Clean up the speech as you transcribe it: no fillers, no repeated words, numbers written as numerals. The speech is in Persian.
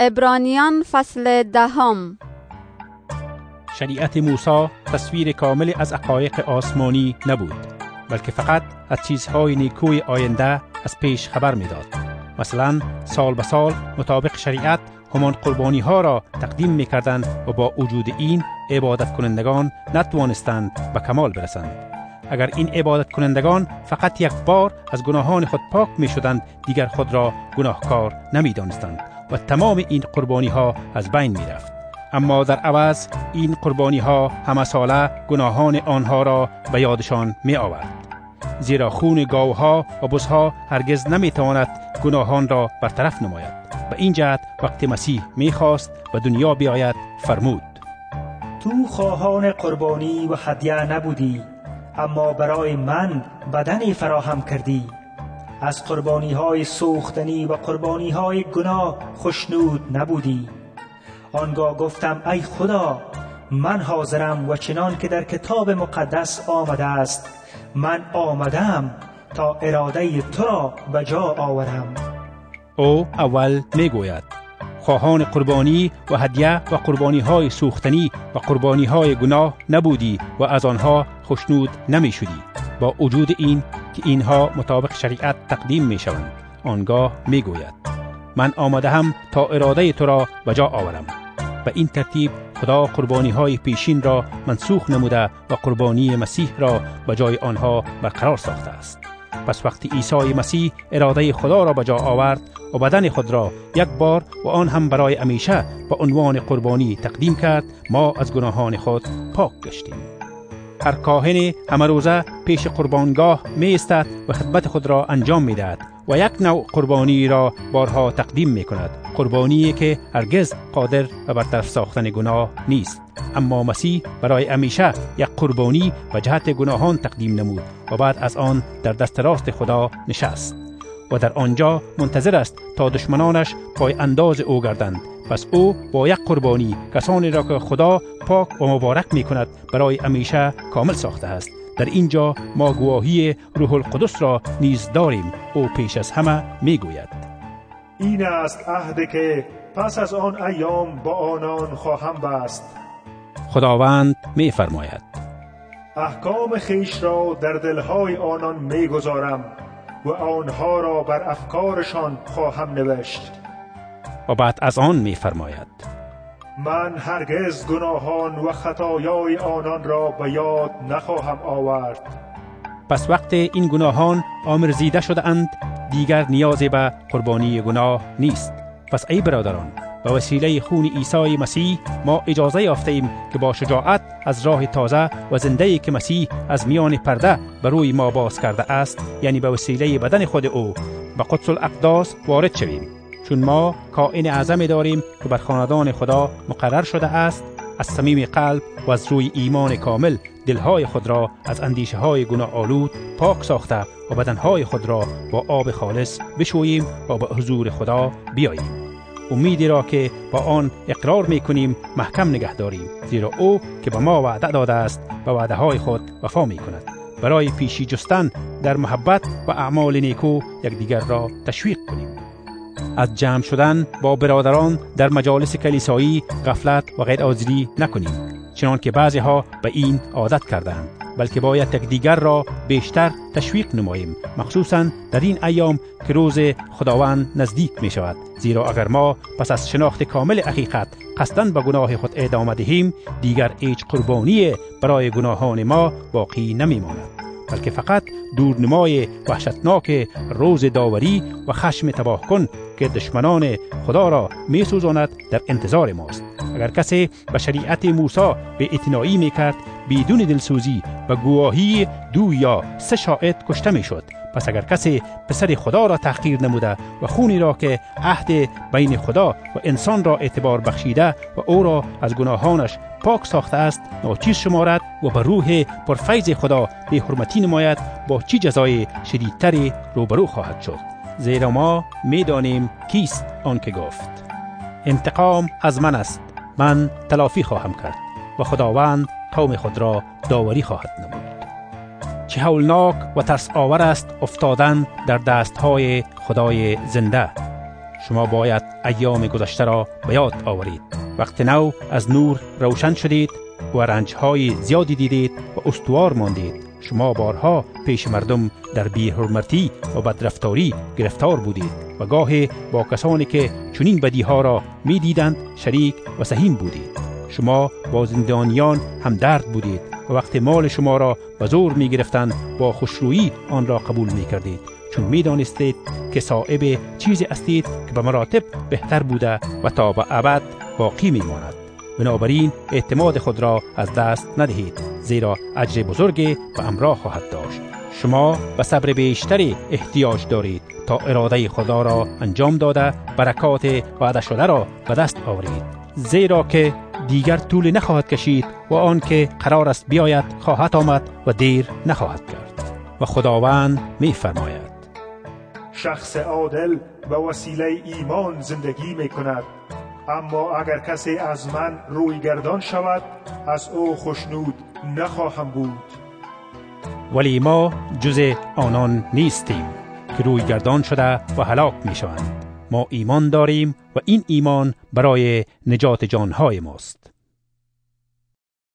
عبرانیان فصل 10. شریعت موسی تصویر کامل از حقایق آسمانی نبود، بلکه فقط از چیزهای نیکوی آینده از پیش خبر میداد. مثلا سال به سال مطابق شریعت همان قربانی ها را تقدیم میکردند و با وجود این عبادت کنندگان نتوانستند به کمال برسند. اگر این عبادت کنندگان فقط یک بار از گناهان خود پاک می شدند، دیگر خود را گناهکار نمی دانستند و تمام این قربانی ها از بین می رفت. اما در عوض این قربانی ها همه ساله گناهان آنها را به یادشان می آورد. زیرا خون گاوها و بزها هرگز نمی تواند گناهان را برطرف نماید. به این جهت وقتی مسیح می خواست به دنیا بیاید فرمود: تو خواهان قربانی و هدیه نبودی، اما برای من بدنی فراهم کردی. از قربانی های سوختنی و قربانی های گناه خوشنود نبودی. آنگاه گفتم ای خدا، من حاضرم و چنان که در کتاب مقدس آمده است، من آمدم تا اراده تو را به جا آورم. او اول می گوید خواهان قربانی و هدیه و قربانی های سوختنی و قربانی های گناه نبودی و از آنها خوشنود نمی شدی. با وجود این که اینها مطابق شریعت تقدیم می شوند، آنگاه می گوید من آمده هم تا اراده تو را به جا آورم. به این ترتیب خدا قربانی های پیشین را منسوخ نموده و قربانی مسیح را به جای آنها برقرار ساخته است. پس وقتی عیسی مسیح اراده خدا را به جا آورد و بدن خود را یک بار و آن هم برای همیشه به عنوان قربانی تقدیم کرد، ما از گناهان خود پاک گشتیم. هر کاهن همه روزه پیش قربانگاه می ایستد و خدمت خود را انجام می دهد و یک نوع قربانی را بارها تقدیم می کند، قربانی که هرگز قادر به برطرف ساختن گناه نیست. اما مسیح برای همیشه یک قربانی به جهت گناهان تقدیم نمود و بعد از آن در دست راست خدا نشست و در آنجا منتظر است تا دشمنانش پای انداز او گردند. پس او با یک قربانی کسانی را که خدا پاک و مبارک می کند برای همیشه کامل ساخته است. در اینجا ما گواهی روح القدس را نیز داریم. او پیش از همه می گوید این است عهدی که پس از آن ایام با آنان خواهم بست. خداوند می فرماید احکام خیش را در دلهای آنان می گذارم و آنها را بر افکارشان خواهم نوشت. و بعد از آن می فرماید من هرگز گناهان و خطایای آنان را به یاد نخواهم آورد. پس وقتی این گناهان آمرزیده شده اند، دیگر نیازی به قربانی گناه نیست. پس ای برادران، به وسیله خون عیسی مسیح ما اجازه یافتیم که با شجاعت از راه تازه و زنده‌ای که مسیح از میان پرده بر روی ما باز کرده است، یعنی به وسیله بدن خود او، به قدس الاقداس وارد شویم. چون ما کائن اعظمی داریم که بر خاندان خدا مقرر شده است، از صمیم قلب و از روی ایمان کامل دلهای خود را از اندیشه های گناه آلود پاک ساخته و بدنهای خود را با آب خالص بشوییم و به حضور خدا بیاییم. امیدی را که با آن اقرار میکنیم محکم نگه داریم، زیرا او که به ما وعده داده است به وعده های خود وفا میکند. برای پیشی جستن در محبت و اعمال نیکو یکدیگر را تشویق کنیم. از جمع شدن با برادران در مجالس کلیسایی غفلت و غیر حاضری نکنیم، چنان که بعضی ها به این عادت کردند، بلکه باید یکدیگر را بیشتر تشویق نماییم، مخصوصا در این ایام که روز خداوند نزدیک می شود. زیرا اگر ما پس از شناخت کامل حقیقت قصداً به گناه خود ادامه دهیم، دیگر هیچ قربانی برای گناهان ما باقی نمی ماند، بلکه فقط دورنمای وحشتناک روز داوری و خشم تباه کن که دشمنان خدا را می سوزاند در انتظار ماست. اگر کسی به شریعت موسی به اعتنایی می کرد، بدون دلسوزی و گواهی 2 یا 3 شاهد کشته می شد. پس اگر کسی پسر خدا را تحقیر نموده و خونی را که عهد بین خدا و انسان را اعتبار بخشیده و او را از گناهانش پاک ساخته است ناچیز شمارد و به روح پرفیض خدا به حرمتی نماید، با چی جزای شدیدتری روبرو خواهد شد. زیرا ما میدانیم کیست آن که گفت انتقام از من است، من تلافی خواهم کرد و خداوند قوم خود را داوری خواهد نمود. چه هولناک و ترس آور است افتادن در دستهای خدای زنده. شما باید ایام گذشته را به یاد آورید. وقت نو از نور روشن شدید و رنجهای زیادی دیدید و استوار ماندید. شما بارها پیش مردم در بی‌حرمتی و بدرفتاری گرفتار بودید و گاهی با کسانی که چنین بدیها را می دیدند شریک و سهیم بودید. شما با زندانیان همدرد بودید و وقت مال شما را به زور می گرفتند با خوشرویی آن را قبول می کردید، چون می دانستید که صاحب چیزی هستید که به مراتب بهتر بوده و تا به ابد باقی می ماند. بنابراین اعتماد خود را از دست ندهید، زیرا اجر بزرگی به همراه خواهد داشت. شما به صبر بیشتری احتیاج دارید تا اراده خدا را انجام داده برکات وعده شده را به دست آورید، زیرا که دیگر طول نخواهد کشید و آن که قرار است بیاید خواهد آمد و دیر نخواهد کرد. و خداوند می فرماید: شخص عادل به وسیله ایمان زندگی می کند، اما اگر کسی از من روی گردان شود از او خوشنود نخواهم بود. ولی ما جز آنان نیستیم که روی گردان شده و هلاک می شوند. ما ایمان داریم و این ایمان برای نجات جانهای ماست.